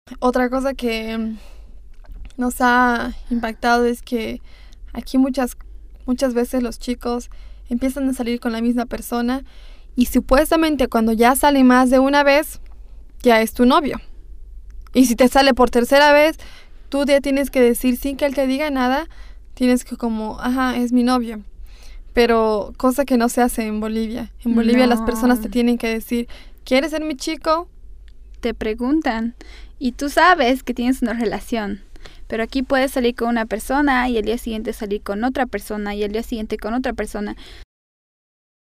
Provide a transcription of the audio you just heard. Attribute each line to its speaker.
Speaker 1: Otra cosa que nos ha impactado es que aquí muchas veces los chicos empiezan a salir con la misma persona y supuestamente cuando ya sale más de una vez, ya es tu novio. Y si te sale por tercera vez, tú ya tienes que decir sin que él te diga nada, tienes que como, ajá, es mi novio. Pero cosa que no se hace en Bolivia. En Bolivia las personas te
Speaker 2: No,
Speaker 1: tienen que decir, ¿quieres ser mi chico?
Speaker 2: te preguntan y tú sabes que tienes una relación. Pero aquí puedes salir con una persona y el día siguiente salir con otra persona y el día siguiente con otra persona.